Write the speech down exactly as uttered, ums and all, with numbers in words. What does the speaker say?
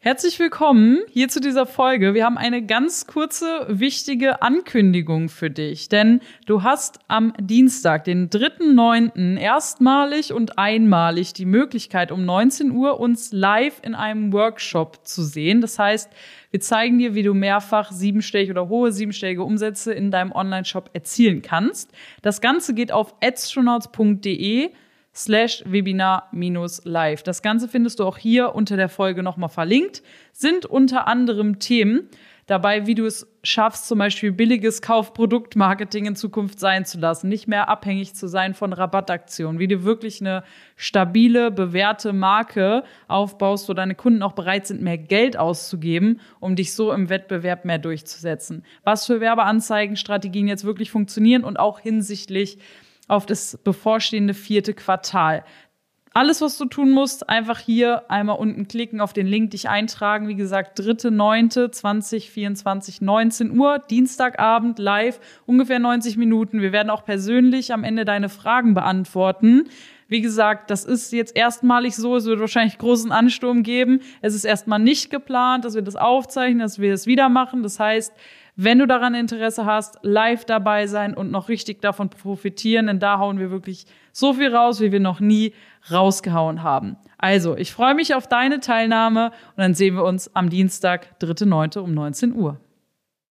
Herzlich willkommen hier zu dieser Folge. Wir haben eine ganz kurze, wichtige Ankündigung für dich. Denn du hast am Dienstag, den dritten neunten erstmalig und einmalig die Möglichkeit, um neunzehn Uhr uns live in einem Workshop zu sehen. Das heißt, wir zeigen dir, wie du mehrfach siebenstellige oder hohe siebenstellige Umsätze in deinem Online-Shop erzielen kannst. Das Ganze geht auf adstronauts.de slash Webinar minus live. Das Ganze findest du auch hier unter der Folge nochmal verlinkt. Sind unter anderem Themen dabei, wie du es schaffst, zum Beispiel billiges Kaufproduktmarketing in Zukunft sein zu lassen, nicht mehr abhängig zu sein von Rabattaktionen, wie du wirklich eine stabile, bewährte Marke aufbaust, wo deine Kunden auch bereit sind, mehr Geld auszugeben, um dich so im Wettbewerb mehr durchzusetzen. Was für Werbeanzeigenstrategien jetzt wirklich funktionieren und auch hinsichtlich auf das bevorstehende vierte Quartal. Alles, was du tun musst, einfach hier einmal unten klicken, auf den Link dich eintragen. Wie gesagt, dritter neunter zweitausendvierundzwanzig, neunzehn Uhr, Dienstagabend, live, ungefähr neunzig Minuten. Wir werden auch persönlich am Ende deine Fragen beantworten. Wie gesagt, das ist jetzt erstmalig so, es wird wahrscheinlich großen Ansturm geben. Es ist erstmal nicht geplant, dass wir das aufzeichnen, dass wir das wieder machen. Das heißt, wenn du daran Interesse hast, live dabei sein und noch richtig davon profitieren, denn da hauen wir wirklich so viel raus, wie wir noch nie rausgehauen haben. Also, ich freue mich auf deine Teilnahme und dann sehen wir uns am Dienstag, dritter neunter um neunzehn Uhr.